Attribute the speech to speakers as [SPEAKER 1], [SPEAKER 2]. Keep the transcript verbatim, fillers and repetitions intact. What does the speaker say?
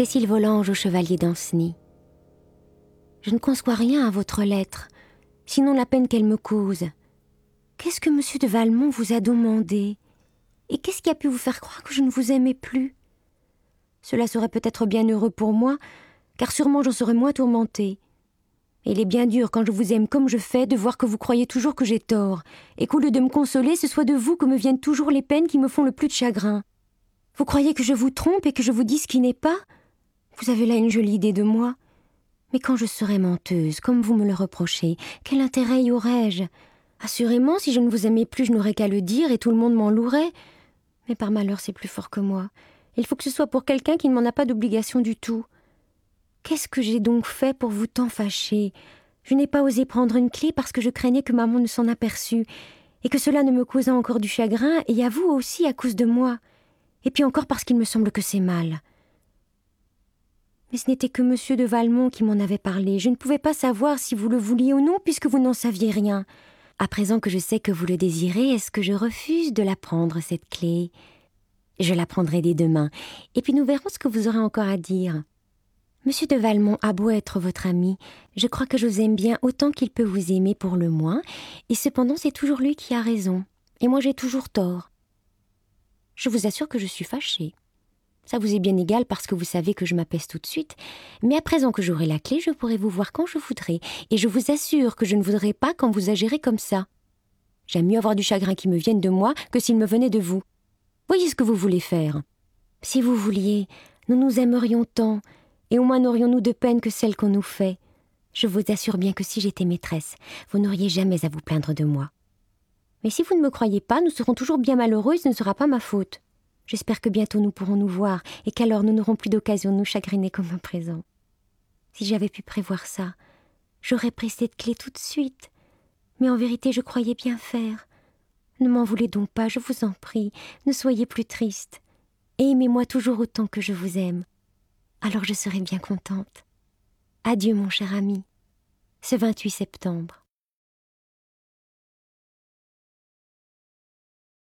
[SPEAKER 1] Cécile Volanges au Chevalier d'Ancenis. Je ne conçois rien à votre lettre, sinon la peine qu'elle me cause. Qu'est-ce que monsieur de Valmont vous a demandé? Et qu'est-ce qui a pu vous faire croire que je ne vous aimais plus? Cela serait peut-être bien heureux pour moi, car sûrement j'en serais moins tourmentée. Et il est bien dur, quand je vous aime comme je fais, de voir que vous croyez toujours que j'ai tort, et qu'au lieu de me consoler, ce soit de vous que me viennent toujours les peines qui me font le plus de chagrin. Vous croyez que je vous trompe et que je vous dis ce qui n'est pas? Vous avez là une jolie idée de moi. Mais quand je serais menteuse, comme vous me le reprochez, quel intérêt y aurais-je? Assurément, si je ne vous aimais plus, je n'aurais qu'à le dire et tout le monde m'en louerait. Mais par malheur, c'est plus fort que moi. Il faut que ce soit pour quelqu'un qui ne m'en a pas d'obligation du tout. Qu'est-ce que j'ai donc fait pour vous tant fâcher? Je n'ai pas osé prendre une clé parce que je craignais que maman ne s'en aperçût, et que cela ne me causât encore du chagrin, et à vous aussi à cause de moi. Et puis encore parce qu'il me semble que c'est mal. Mais ce n'était que monsieur de Valmont qui m'en avait parlé. Je ne pouvais pas savoir si vous le vouliez ou non, puisque vous n'en saviez rien. À présent que je sais que vous le désirez, est-ce que je refuse de la prendre, cette clé? Je la prendrai dès demain, et puis nous verrons ce que vous aurez encore à dire. Monsieur de Valmont a beau être votre ami, je crois que je vous aime bien autant qu'il peut vous aimer pour le moins, et cependant c'est toujours lui qui a raison, et moi j'ai toujours tort. Je vous assure que je suis fâchée. Ça vous est bien égal parce que vous savez que je m'apaise tout de suite, mais à présent que j'aurai la clé, je pourrai vous voir quand je voudrai, et je vous assure que je ne voudrais pas quand vous agirez comme ça. J'aime mieux avoir du chagrin qui me vienne de moi que s'il me venait de vous. Voyez ce que vous voulez faire. Si vous vouliez, nous nous aimerions tant, et au moins n'aurions-nous de peine que celle qu'on nous fait. Je vous assure bien que si j'étais maîtresse, vous n'auriez jamais à vous plaindre de moi. Mais si vous ne me croyez pas, nous serons toujours bien malheureux et ce ne sera pas ma faute. J'espère que bientôt nous pourrons nous voir, et qu'alors nous n'aurons plus d'occasion de nous chagriner comme à présent. Si j'avais pu prévoir ça, j'aurais pris cette clé tout de suite. Mais en vérité, je croyais bien faire. Ne m'en voulez donc pas, je vous en prie, ne soyez plus triste. Et aimez-moi toujours autant que je vous aime. Alors je serai bien contente. Adieu, mon cher ami. Ce vingt-huit septembre.